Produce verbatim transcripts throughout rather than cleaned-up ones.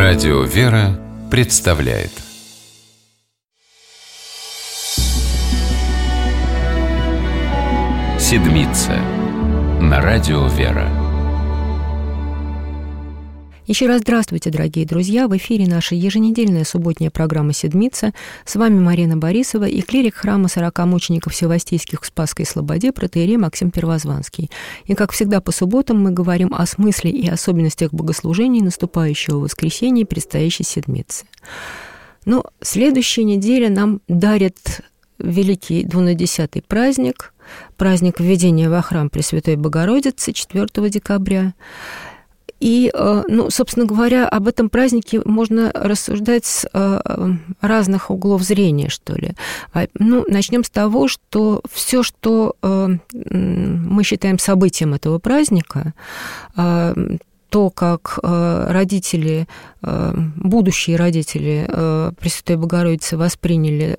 Радио «Вера» представляет «Седмица» на Радио «Вера». Еще раз здравствуйте, дорогие друзья! В эфире наша еженедельная субботняя программа «Седмица». С вами Марина Борисова и клирик храма сорока мучеников Всевоастийских в Спасской Слободе протоиерей Максим Первозванский. И, как всегда, по субботам мы говорим о смысле и особенностях богослужений наступающего воскресенья и предстоящей Седмицы. Но следующая неделя нам дарит великий двунадесятый праздник, праздник введения во храм Пресвятой Богородицы четвёртого декабря. И, ну, собственно говоря, об этом празднике можно рассуждать с разных углов зрения, что ли. Ну, начнем с того, что все, что мы считаем событием этого праздника, то, как родители, будущие родители Пресвятой Богородицы восприняли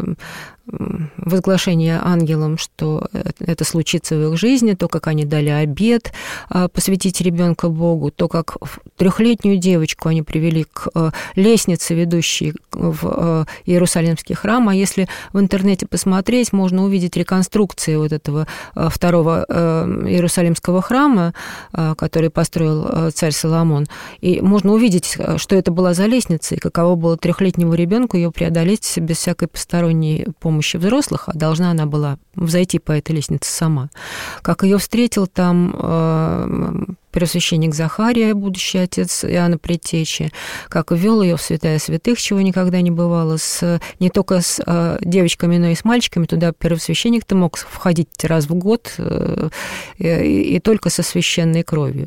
возглашение ангелам, что это случится в их жизни, то, как они дали обет посвятить ребенка Богу, то, как трехлетнюю девочку они привели к лестнице, ведущей в Иерусалимский храм. А если в интернете посмотреть, можно увидеть реконструкции вот этого второго Иерусалимского храма, который построил царь Соломон. И можно увидеть, что это была за лестница, и каково было трехлетнему ребенку ее преодолеть без всякой посторонней помощи взрослых, а должна она была взойти по этой лестнице сама. Как ее встретил там э, первосвященник Захария, будущий отец Иоанна Предтечи, как ввел ее в святая святых, чего никогда не бывало, с, не только с э, девочками, но и с мальчиками. Туда первосвященник-то мог входить раз в год э, и, и только со священной кровью.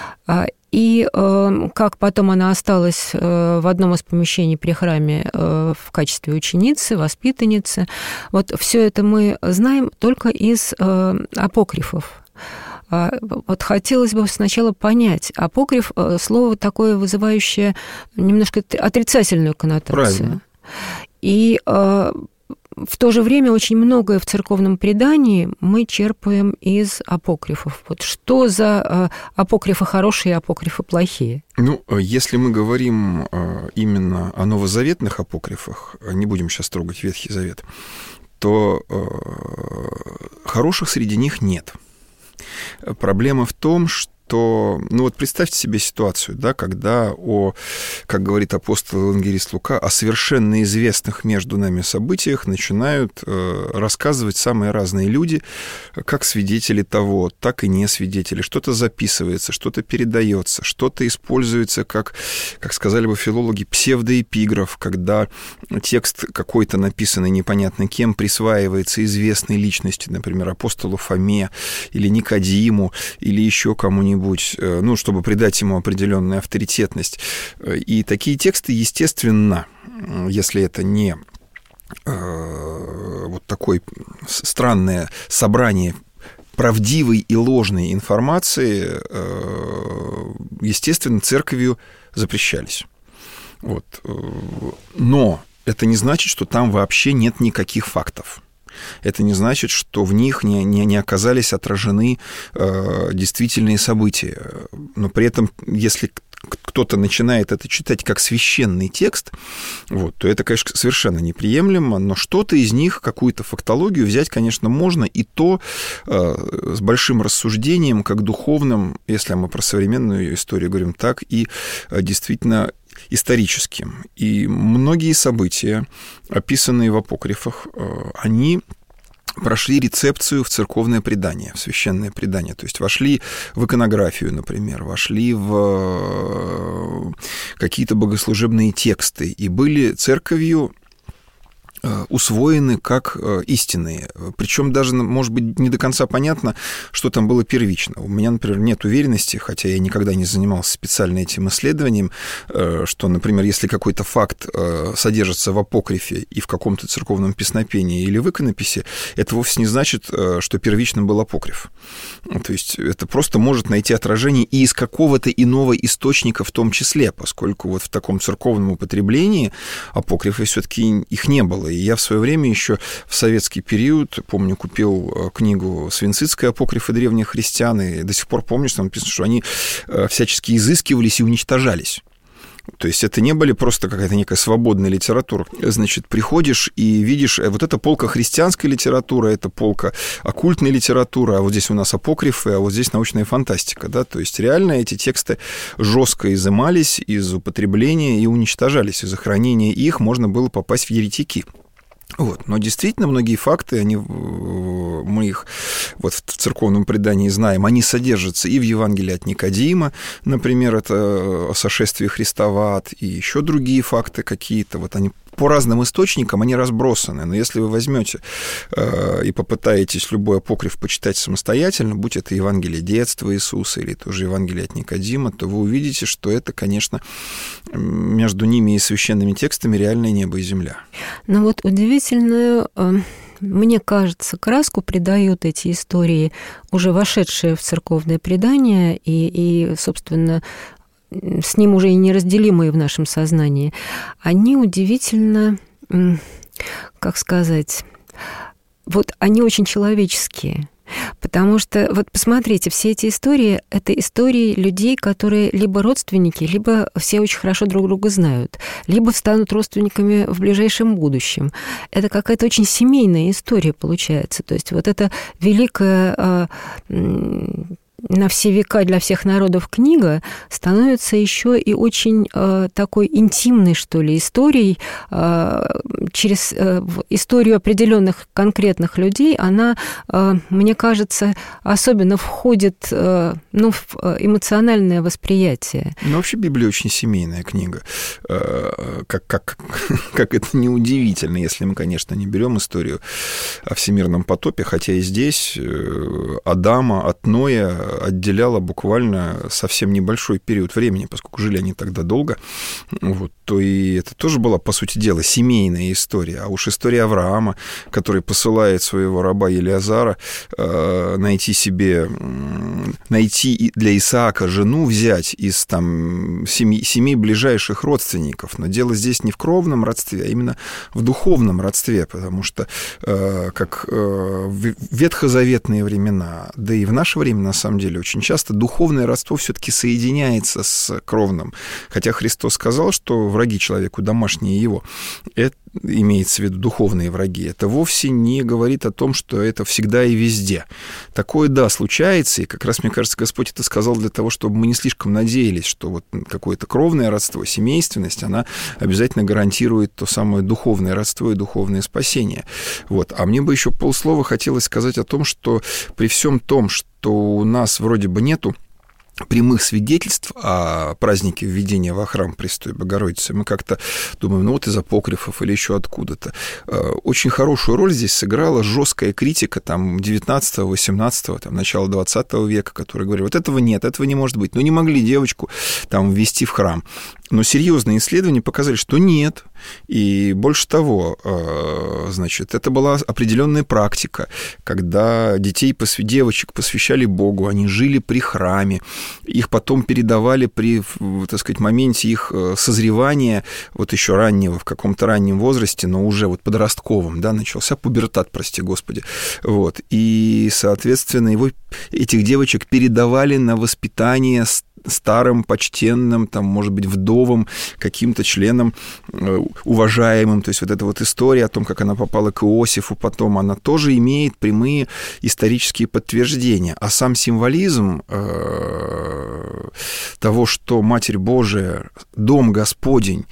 И э, как потом она осталась э, в одном из помещений при храме э, в качестве ученицы, воспитанницы, вот все это мы знаем только из э, апокрифов. Вот хотелось бы сначала понять, апокриф – слово такое, вызывающее немножко отрицательную коннотацию. Правильно. И э, в то же время очень многое в церковном предании мы черпаем из апокрифов. Вот что за апокрифы хорошие и апокрифы плохие? Ну, если мы говорим именно о новозаветных апокрифах, не будем сейчас трогать Ветхий Завет, то хороших среди них нет. Проблема в том, что то, ну вот представьте себе ситуацию, да, когда о, как говорит апостол евангелист Лука, о совершенно известных между нами событиях начинают э, рассказывать самые разные люди, как свидетели того, так и не свидетели. Что-то записывается, что-то передается, что-то используется как, как сказали бы филологи, псевдоэпиграф, когда текст какой-то написанный непонятно кем присваивается известной личности, например, апостолу Фоме или Никодиму или еще кому-нибудь, ну, чтобы придать ему определенную авторитетность. И такие тексты, естественно, если это не э, вот такое странное собрание правдивой и ложной информации, э, естественно, церковью запрещались. Вот. Но это не значит, что там вообще нет никаких фактов. Это не значит, что в них не, не, не оказались отражены э, действительные события. Но при этом, если кто-то начинает это читать как священный текст, вот, то это, конечно, совершенно неприемлемо, но что-то из них, какую-то фактологию взять, конечно, можно, и то э, с большим рассуждением, как духовным, если мы про современную историю говорим, так и э, действительно историческим. И многие события, описанные в апокрифах, они прошли рецепцию в церковное предание, в священное предание. То есть вошли в иконографию, например, вошли в какие-то богослужебные тексты и были церковью усвоены как истинные. Причем даже, может быть, не до конца понятно, что там было первично. У меня, например, нет уверенности, хотя я никогда не занимался специально этим исследованием, что, например, если какой-то факт содержится в апокрифе и в каком-то церковном песнопении или в иконописи, это вовсе не значит, что первично был апокриф. То есть это просто может найти отражение и из какого-то иного источника в том числе, поскольку вот в таком церковном употреблении апокрифы все-таки их не было. И я в свое время еще в советский период, помню, купил книгу «Свинцитская апокрифы древних христиан», и до сих пор помню, что там написано, что они всячески изыскивались и уничтожались. То есть это не были просто какая-то некая свободная литература. Значит, приходишь и видишь, вот это полка христианской литературы, это полка оккультной литературы, а вот здесь у нас апокрифы, а вот здесь научная фантастика. Да? То есть реально эти тексты жестко изымались из употребления и уничтожались. Из-за хранения их можно было попасть в еретики. Вот. Но действительно многие факты, они, мы их вот в церковном предании знаем, они содержатся и в Евангелии от Никодима, например, это о сошествии Христа в ад, и еще другие факты какие-то, вот они по разным источникам, они разбросаны, но если вы возьмете э, и попытаетесь любой апокриф почитать самостоятельно, будь это Евангелие детства Иисуса или тоже Евангелие от Никодима, то вы увидите, что это, конечно, между ними и священными текстами реальное небо и земля. Ну вот удивительную, мне кажется, краску придают эти истории, уже вошедшие в церковное предание, и, и собственно, с ним уже и неразделимые в нашем сознании. Они удивительно, как сказать, вот они очень человеческие. Потому что, вот посмотрите, все эти истории – это истории людей, которые либо родственники, либо все очень хорошо друг друга знают, либо станут родственниками в ближайшем будущем. Это какая-то очень семейная история получается. То есть вот эта великая на все века для всех народов книга становится еще и очень э, такой интимной, что ли, историей. Э, через э, историю определенных конкретных людей она, э, мне кажется, особенно входит э, ну, в эмоциональное восприятие. Ну, вообще Библия очень семейная книга. Э, как, как, как это неудивительно, если мы, конечно, не берем историю о всемирном потопе, хотя и здесь Адама от Ноя отделяло буквально совсем небольшой период времени, поскольку жили они тогда долго, вот, то и это тоже была, по сути дела, семейная история. А уж история Авраама, который посылает своего раба Елиазара э, найти себе, найти для Исаака жену, взять из там семи, семи ближайших родственников. Но дело здесь не в кровном родстве, а именно в духовном родстве, потому что э, как э, в ветхозаветные времена, да и в наше время, на самом деле, очень часто духовное родство все-таки соединяется с кровным. Хотя Христос сказал, что враги человеку домашние его. Это имеется в виду духовные враги. Это вовсе не говорит о том, что это всегда и везде. Такое, да, случается, и как раз, мне кажется, Господь это сказал для того, чтобы мы не слишком надеялись, что вот какое-то кровное родство, семейственность, она обязательно гарантирует то самое духовное родство и духовное спасение. Вот. А мне бы еще полслова хотелось сказать о том, что при всем том, что у нас вроде бы нету прямых свидетельств о празднике введения во храм Пресвятой Богородицы, мы как-то думаем, ну вот из апокрифов или еще откуда-то. Очень хорошую роль здесь сыграла жесткая критика там девятнадцатого, восемнадцатого, там, начала двадцатого века, которые говорили, вот этого нет, этого не может быть. Ну, не могли девочку там ввести в храм. Но серьезные исследования показали, что нет. И больше того, значит, это была определенная практика, когда детей, девочек посвящали Богу, они жили при храме, их потом передавали при, так сказать, моменте их созревания, вот еще раннего, в каком-то раннем возрасте, но уже вот подростковом, да, начался пубертат, прости Господи. Вот. И, соответственно, его, этих девочек передавали на воспитание старым, почтенным, там, может быть, вдовам, каким-то членам э, уважаемым. То есть вот эта вот история о том, как она попала к Иосифу потом, она тоже имеет прямые исторические подтверждения. А сам символизм э, того, что Матерь Божия, Дом Господень,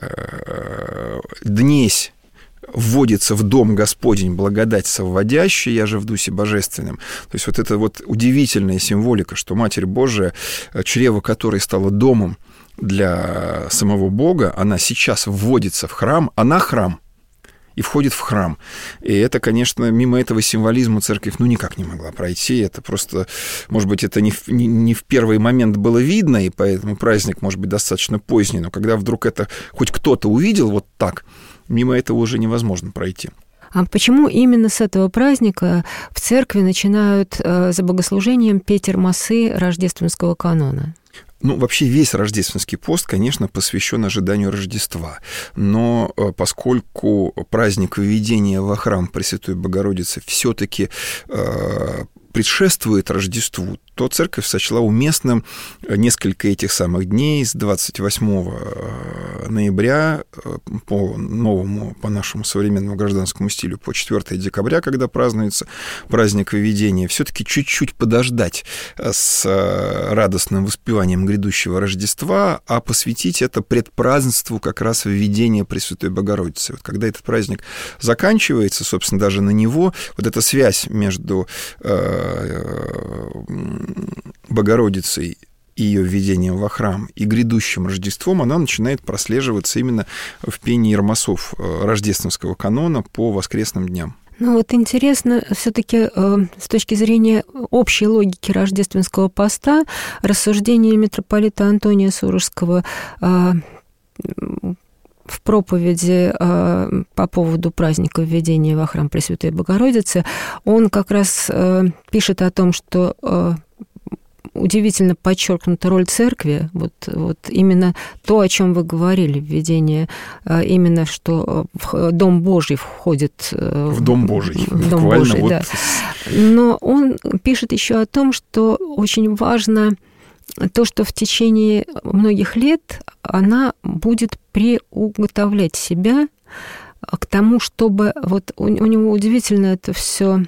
э, днесь вводится в дом Господень благодать совводящая, я же в Дусе Божественном. То есть вот это вот удивительная символика, что Матерь Божия, чрево которой стало домом для самого Бога, она сейчас вводится в храм, она храм, и входит в храм. И это, конечно, мимо этого символизма церковь ну никак не могла пройти. Это просто, может быть, это не в, не, не в первый момент было видно, и поэтому праздник, может быть, достаточно поздний, но когда вдруг это хоть кто-то увидел вот так, мимо этого уже невозможно пройти. А почему именно с этого праздника в церкви начинают за богослужением петь армасы рождественского канона? Ну, вообще весь рождественский пост, конечно, посвящен ожиданию Рождества. Но поскольку праздник введения во храм Пресвятой Богородицы все-таки э, предшествует Рождеству, то церковь сочла уместным несколько этих самых дней с двадцать восьмого ноября по новому, по нашему современному гражданскому стилю, по четвёртого декабря, когда празднуется праздник Введения, все-таки чуть-чуть подождать с радостным воспеванием грядущего Рождества, а посвятить это предпразднеству как раз Введения Пресвятой Богородицы. Вот когда этот праздник заканчивается, собственно, даже на него, вот эта связь между Богородицей и ее введением во храм и грядущим Рождеством, она начинает прослеживаться именно в пении иеромосов рождественского канона по воскресным дням. Ну вот интересно, все-таки э, с точки зрения общей логики рождественского поста, рассуждения митрополита Антония Сурожского э, в проповеди э, по поводу праздника введения во храм Пресвятой Богородицы, он как раз э, пишет о том, что э, удивительно подчеркнута роль церкви, вот, вот именно то, о чем вы говорили, введение, э, именно что в Дом Божий входит... Э, в Дом Божий, в Дом Божий, вот. Да. Но он пишет еще о том, что очень важно то, что в течение многих лет она будет приуготовлять себя к тому, чтобы... Вот у, у него удивительно это все...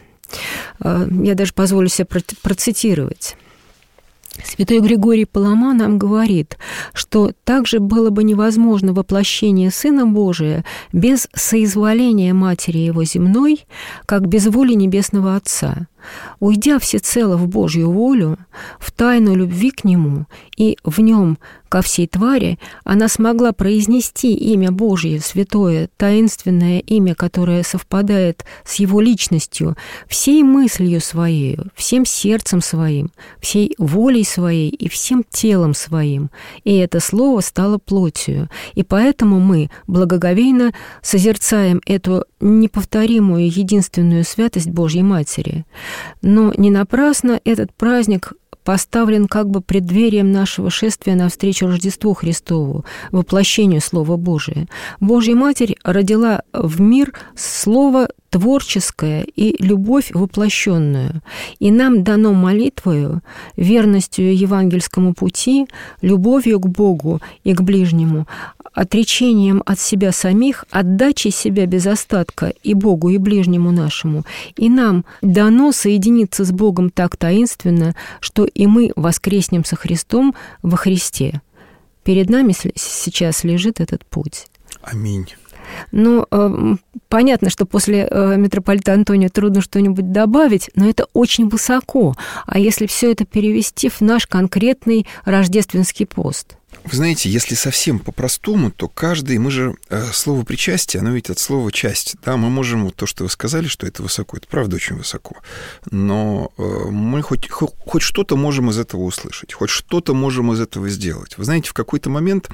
Я даже позволю себе процитировать. Святой Григорий Палама нам говорит, что также было бы невозможно воплощение Сына Божия без соизволения Матери Его земной, как без воли Небесного Отца. Уйдя всецело в Божью волю, в тайну любви к Нему и в Нем ко всей твари, она смогла произнести имя Божье, святое, таинственное имя, которое совпадает с Его личностью, всей мыслью Своей, всем сердцем Своим, всей волей Своей и всем телом Своим. И это слово стало плотью. И поэтому мы благоговейно созерцаем эту неповторимую единственную святость Божьей Матери. Но не напрасно этот праздник поставлен как бы преддверием нашего шествия навстречу Рождеству Христову, воплощению Слова Божия. Божья Матерь родила в мир Слово творческое и любовь воплощенную. И нам дано молитвою, верностью евангельскому пути, любовью к Богу и к ближнему, отречением от себя самих, отдачей себя без остатка и Богу, и ближнему нашему. И нам дано соединиться с Богом так таинственно, что и мы воскреснем со Христом во Христе. Перед нами сейчас лежит этот путь. Аминь. Ну, э, понятно, что после э, митрополита Антония трудно что-нибудь добавить, но это очень высоко. А если все это перевести в наш конкретный рождественский пост? Вы знаете, если совсем по-простому, то каждый, мы же, э, слово причастие, оно ведь от слова часть, да, мы можем, вот то, что вы сказали, что это высоко, это правда очень высоко, но э, мы хоть, хоть, хоть что-то можем из этого услышать, хоть что-то можем из этого сделать. Вы знаете, в какой-то момент,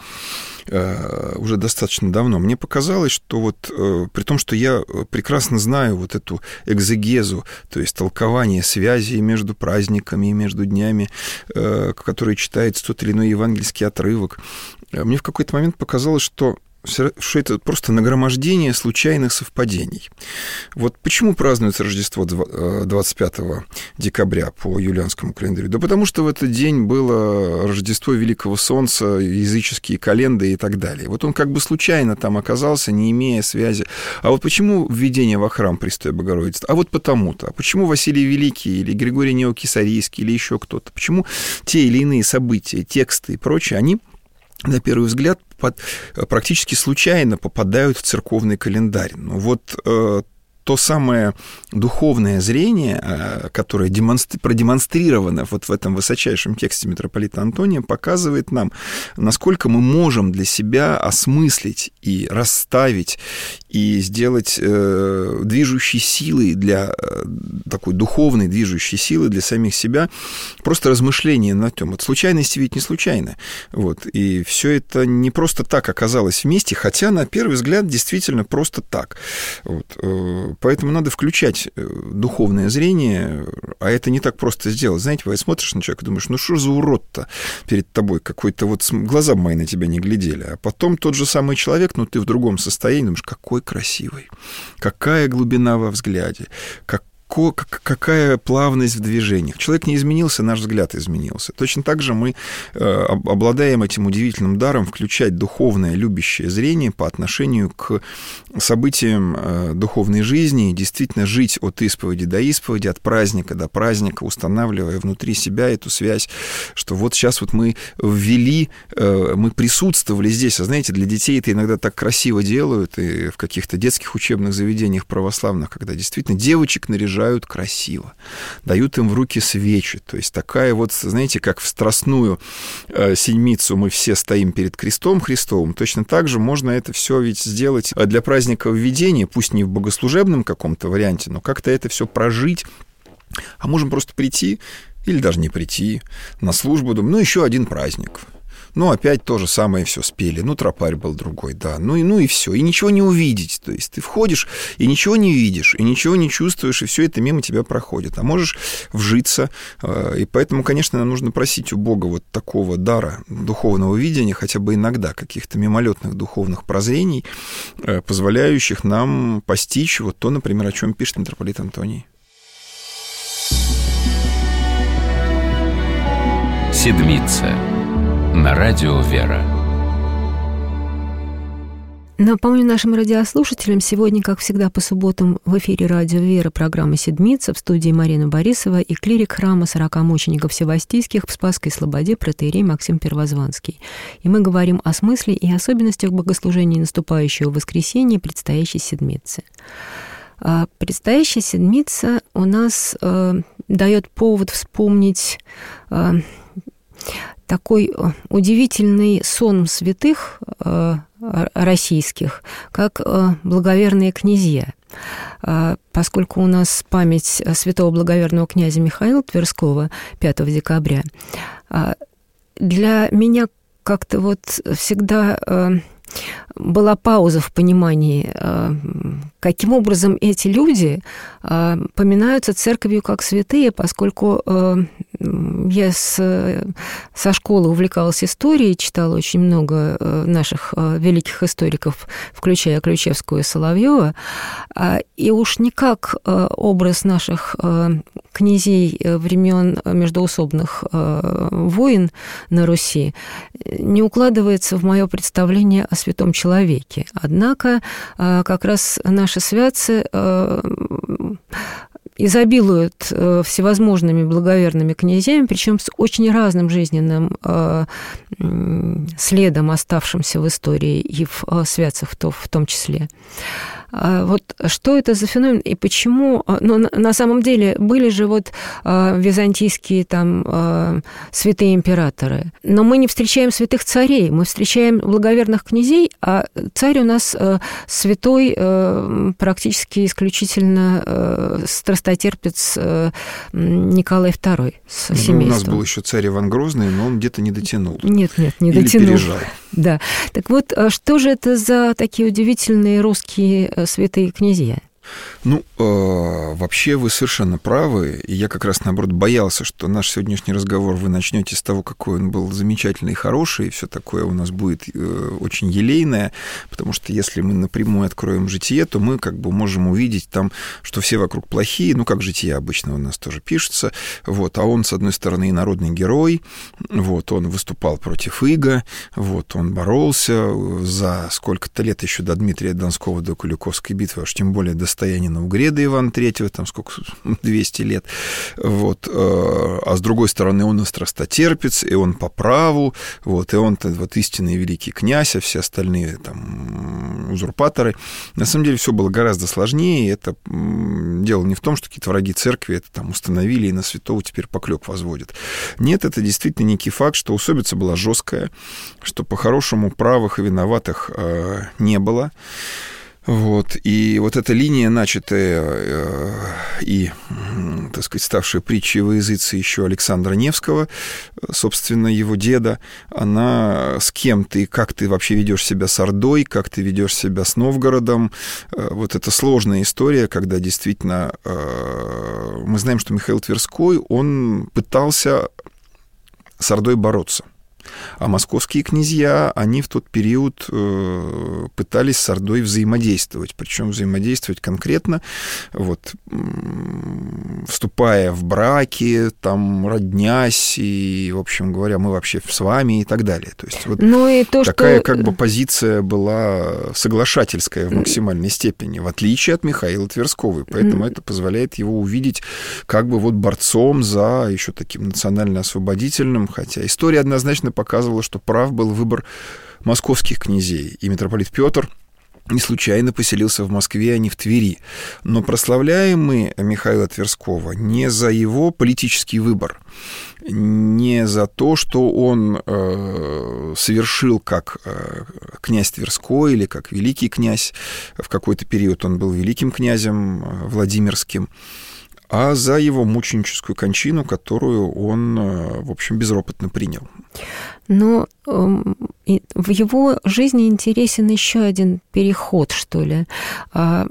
э, уже достаточно давно, мне показалось, что вот, э, при том, что я прекрасно знаю вот эту экзегезу, то есть толкование связи между праздниками и между днями, э, которые читает тот или иной евангельский отрывок, мне в какой-то момент показалось, что, что это просто нагромождение случайных совпадений. Вот почему празднуется Рождество двадцать пятого декабря по юлианскому календарю? Да потому что в этот день было Рождество Великого Солнца, языческие календы и так далее. Вот он как бы случайно там оказался, не имея связи. А вот почему введение во храм Пресвятой Богородицы? А вот потому-то. А почему Василий Великий или Григорий Неокисарийский или еще кто-то? Почему те или иные события, тексты и прочее, они на первый взгляд, под, практически случайно попадают в церковный календарь. Ну, вот э, то самое духовное зрение, э, которое демонстри- продемонстрировано вот в этом высочайшем тексте митрополита Антония, показывает нам, насколько мы можем для себя осмыслить и расставить, и сделать э, движущей силой для э, такой духовной движущей силы для самих себя просто размышления над тем. Вот случайности ведь не случайно. Вот. И все это не просто так оказалось вместе, хотя на первый взгляд действительно просто так. Вот. Поэтому надо включать духовное зрение, а это не так просто сделать. Знаете, вы смотришь на человека и думаешь, ну что за урод-то перед тобой, какой-то вот глаза мои на тебя не глядели. А потом тот же самый человек, ну ты в другом состоянии, думаешь, какой красивый, какая глубина во взгляде, как легко, как, какая плавность в движениях. Человек не изменился, наш взгляд изменился. Точно так же мы э, обладаем этим удивительным даром включать духовное, любящее зрение по отношению к событиям э, духовной жизни и действительно жить от исповеди до исповеди, от праздника до праздника, устанавливая внутри себя эту связь, что вот сейчас вот мы ввели, э, мы присутствовали здесь. А знаете, для детей это иногда так красиво делают, и в каких-то детских учебных заведениях православных, когда действительно девочек наряжают красиво, дают им в руки свечи. То есть такая вот, знаете, как в Страстную э, седмицу мы все стоим перед крестом Христовым, точно так же можно это все ведь сделать для праздника введения, пусть не в богослужебном каком-то варианте, но как-то это все прожить. А можем просто прийти, или даже не прийти, на службу, думаю, ну, еще один праздник. Ну, опять то же самое все спели. Ну, тропарь был другой, да. Ну и, ну и все. И ничего не увидеть. То есть ты входишь и ничего не видишь, и ничего не чувствуешь, и все это мимо тебя проходит. А можешь вжиться. И поэтому, конечно, нам нужно просить у Бога вот такого дара духовного видения, хотя бы иногда каких-то мимолетных духовных прозрений, позволяющих нам постичь вот то, например, о чем пишет митрополит Антоний. Седмица. На радио «Вера». Напомню нашим радиослушателям, сегодня, как всегда, по субботам в эфире радио «Вера» программа «Седмица», в студии Марина Борисова и клирик храма сорока мучеников Всевостийских в Спасской Слободе протоиерей Максим Первозванский. И мы говорим о смысле и особенностях богослужения наступающего воскресенья, предстоящей Седмицы. Предстоящая Седмица у нас э, дает повод вспомнить э, такой удивительный сон святых э, российских, как э, благоверные князья. Э, поскольку у нас память святого благоверного князя Михаила Тверского пятого декабря, э, для меня как-то вот всегда э, была пауза в понимании, э, каким образом эти люди э, поминаются церковью как святые, поскольку э, я с, со школы увлекалась историей, читала очень много наших великих историков, включая Ключевскую и Соловьева, и уж никак образ наших князей времен междоусобных войн на Руси не укладывается в мое представление о святом человеке. Однако как раз наши святцы изобилуют э, всевозможными благоверными князьями, причем с очень разным жизненным э, следом, оставшимся в истории и в э, святцах в, то, в том числе. А вот что это за феномен и почему? Ну, на, на самом деле были же вот э, византийские там э, святые императоры, но мы не встречаем святых царей, мы встречаем благоверных князей, а царь у нас э, святой э, практически исключительно э, страстотерпец э, Николай второй с семейством. Ну, у нас был еще царь Иван Грозный, но он где-то не дотянул. Нет, нет, не Или дотянул. пережал. Да. Так вот, что же это за такие удивительные русские святые князья? Ну, э, вообще вы совершенно правы, и я как раз, наоборот, боялся, что наш сегодняшний разговор вы начнете с того, какой он был замечательный и хороший, и все такое у нас будет э, очень елейное, потому что если мы напрямую откроем житие, то мы как бы можем увидеть там, что все вокруг плохие, ну, как житие обычно у нас тоже пишется, вот, а он, с одной стороны, и народный герой, вот, он выступал против ига, вот, он боролся за сколько-то лет еще до Дмитрия Донского, до Куликовской битвы, аж тем более до стояние Новграда Ивана Третьего, там сколько, двести лет, вот, а с другой стороны, он и страстотерпец, и он по праву, вот, и он вот истинный великий князь, а все остальные там узурпаторы. На самом деле все было гораздо сложнее, и это дело не в том, что какие-то враги церкви это там установили и на святого теперь поклёп возводят. Нет, это действительно некий факт, что усобица была жесткая, что по-хорошему правых и виноватых э, не было. Вот, и вот эта линия, начатая э, и, так сказать, ставшая притчей во языце еще Александра Невского, собственно, его деда, она с кем ты, как ты вообще ведешь себя с Ордой, как ты ведешь себя с Новгородом, э, вот это сложная история, когда действительно э, мы знаем, что Михаил Тверской, он пытался с Ордой бороться. А московские князья, они в тот период пытались с Ордой взаимодействовать, причем взаимодействовать конкретно, вот, вступая в браки, там, роднясь, и, в общем говоря, мы вообще с вами и так далее. То есть вот ну и то, такая что... как бы позиция была соглашательская в максимальной степени, в отличие от Михаила Тверского, и поэтому mm. это позволяет его увидеть как бы вот борцом за еще таким национально-освободительным, хотя история однозначно показывала, что прав был выбор московских князей, и митрополит Петр не случайно поселился в Москве, а не в Твери. Но прославляем мы Михаила Тверского не за его политический выбор, не за то, что он э, совершил как э, князь Тверской или как великий князь. В какой-то период он был великим князем э, Владимирским, а за его мученическую кончину, которую он, э, в общем, безропотно принял. Но э, в его жизни интересен еще один переход, что ли. А,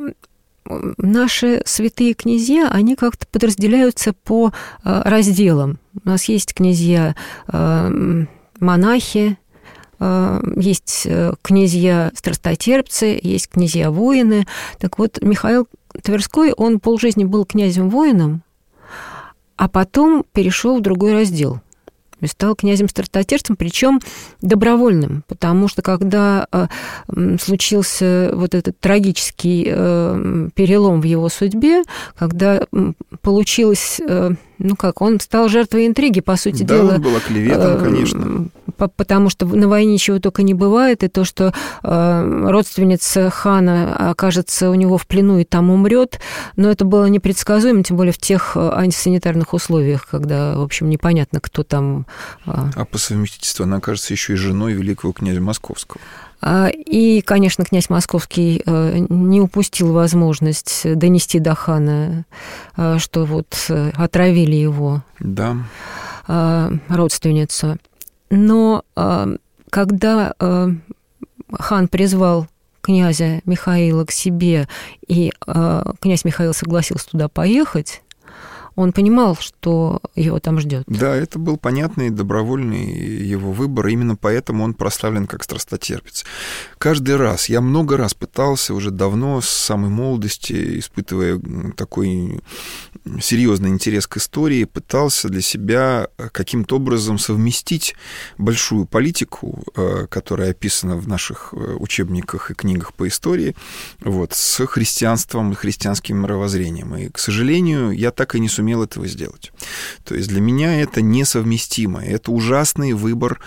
наши святые князья, они как-то подразделяются по а, разделам. У нас есть князья а, монахи, а, есть князья страстотерпцы, есть князья воины. Так вот, Михаил Тверской, он полжизни был князем-воином, а потом перешел в другой раздел и стал князем-страстотерпцем, причем добровольным, потому что когда э, случился вот этот трагический э, перелом в его судьбе, когда получилось, э, ну как, он стал жертвой интриги, по сути да, дела. Да, он был оклеветан, э, конечно. Потому что на войне ничего только не бывает, и то, что э, родственница хана окажется у него в плену и там умрет, но это было непредсказуемо, тем более в тех антисанитарных условиях, когда, в общем, непонятно, кто там... Э... А по совместительству она окажется еще и женой великого князя Московского. И, конечно, князь Московский не упустил возможность донести до хана, что вот отравили его да. родственницу. Но когда хан призвал князя Михаила к себе, и князь Михаил согласился туда поехать, он понимал, что его там ждет. Да, это был понятный, добровольный его выбор, и именно поэтому он прославлен как страстотерпец. Каждый раз, я много раз пытался уже давно, с самой молодости, испытывая такой серьезный интерес к истории, пытался для себя каким-то образом совместить большую политику, которая описана в наших учебниках и книгах по истории, вот, с христианством и христианским мировоззрением. И, к сожалению, я так и не сумел этого сделать. То есть для меня это несовместимо. Это ужасный выбор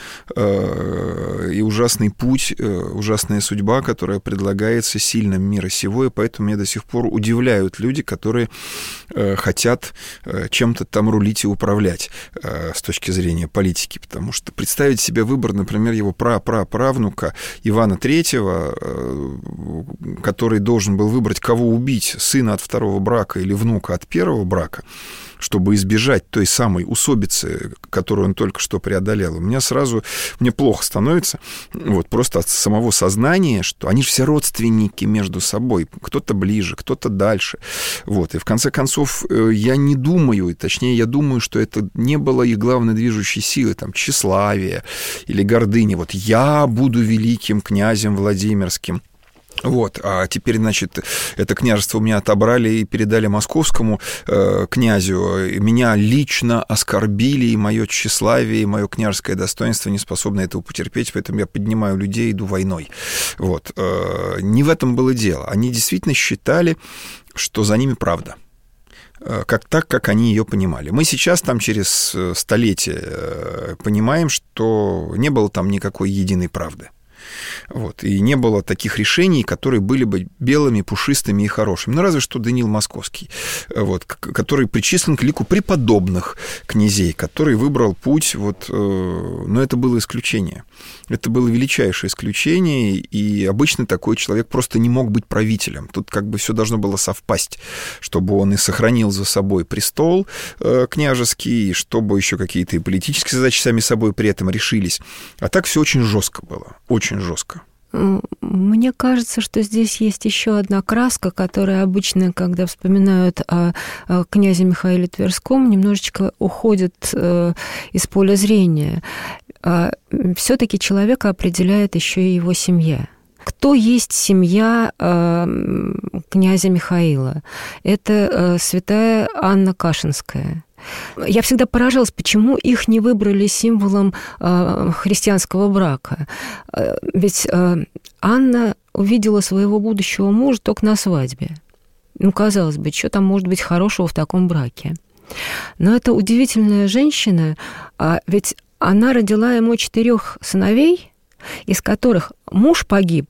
э, и ужасный путь, э, ужасная судьба, которая предлагается сильным мира сего, и поэтому меня до сих пор удивляют люди, которые э, хотят э, чем-то там рулить и управлять э, с точки зрения политики, потому что представить себе выбор, например, его пра-пра-правнука Ивана Третьего, э, который должен был выбрать, кого убить, сына от второго брака или внука от первого брака, чтобы избежать той самой усобицы, которую он только что преодолел. У меня сразу, мне плохо становится, вот, просто от самого сознания, что они же все родственники между собой, кто-то ближе, кто-то дальше. Вот, и в конце концов, я не думаю, и точнее, я думаю, что это не было их главной движущей силой, там, тщеславие или гордыня. Вот, я буду великим князем Владимирским. Вот, а теперь, значит, это княжество у меня отобрали и передали московскому э, князю. Меня лично оскорбили, и мое тщеславие, и мое княжеское достоинство не способны этого потерпеть, поэтому я поднимаю людей, иду войной. Вот, э, не в этом было дело. Они действительно считали, что за ними правда. Как так, как они ее понимали. Мы сейчас там через столетия понимаем, что не было там никакой единой правды. Вот. И не было таких решений, которые были бы белыми, пушистыми и хорошими. Ну, разве что Даниил Московский, вот, который причислен к лику преподобных князей, который выбрал путь, вот, но это было исключение. Это было величайшее исключение, и обычно такой человек просто не мог быть правителем. Тут как бы все должно было совпасть, чтобы он и сохранил за собой престол княжеский, и чтобы еще какие-то и политические задачи сами собой при этом решились. А так все очень жестко было, очень жестко. Мне кажется, что здесь есть еще одна краска, которая обычно, когда вспоминают о князе Михаиле Тверском, немножечко уходит из поля зрения. все-таки человека определяет еще и его семья. Кто есть семья э, князя Михаила? Это э, святая Анна Кашинская. Я всегда поражалась, почему их не выбрали символом э, христианского брака. Э, ведь э, Анна увидела своего будущего мужа только на свадьбе. Ну, казалось бы, что там может быть хорошего в таком браке? Но это удивительная женщина, а ведь она родила ему четырех сыновей, из которых муж погиб,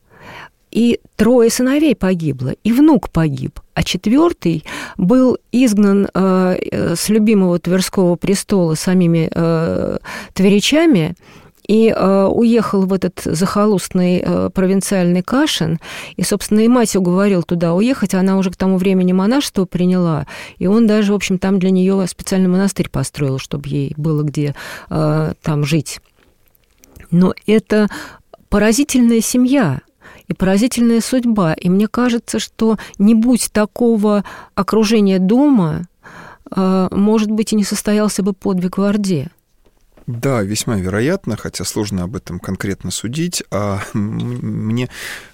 и трое сыновей погибло, и внук погиб, а четвертый был изгнан э, с любимого Тверского престола самими э, тверичами и э, уехал в этот захолустный э, провинциальный Кашин, и, собственно, и мать уговорил туда уехать, она уже к тому времени монашество приняла, и он даже, в общем, там для нее специальный монастырь построил, чтобы ей было где э, там жить. Но это поразительная семья и поразительная судьба. И мне кажется, что не будь такого окружения дома, может быть, и не состоялся бы подвиг в Орде. Да, весьма вероятно, хотя сложно об этом конкретно судить. А мне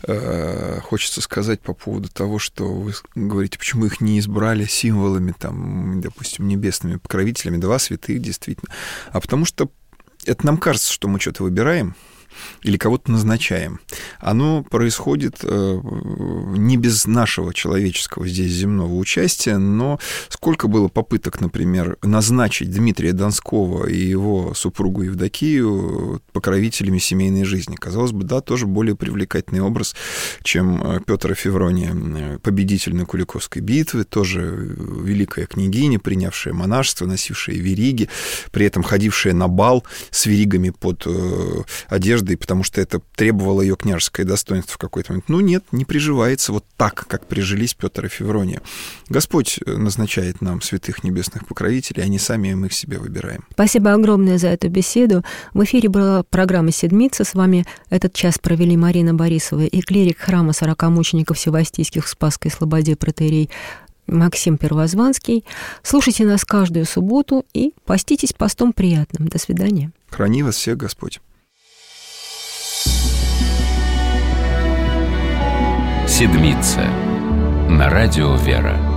э, хочется сказать по поводу того, что вы говорите, почему их не избрали символами, там, допустим, небесными покровителями, два святых, действительно. А потому что это нам кажется, что мы что-то выбираем или кого-то назначаем. Оно происходит не без нашего человеческого здесь земного участия, но сколько было попыток, например, назначить Дмитрия Донского и его супругу Евдокию покровителями семейной жизни. Казалось бы, да, тоже более привлекательный образ, чем Петра Феврония, победитель на Куликовской битве, тоже великая княгиня, принявшая монашество, носившая вериги, при этом ходившая на бал с веригами под одеждой, потому что это требовало ее княжеское достоинство в какой-то момент. Ну нет, не приживается вот так, как прижились Петр и Феврония. Господь назначает нам святых небесных покровителей, а не сами мы их себе выбираем. Спасибо огромное за эту беседу. В эфире была программа «Седмица». С вами этот час провели Марина Борисова и клирик храма сорока мучеников Севастийских в Спасской Слободе протоиерей Максим Первозванский. Слушайте нас каждую субботу и поститесь постом приятным. До свидания. Храни вас всех Господь. Седмица. На радио «Вера».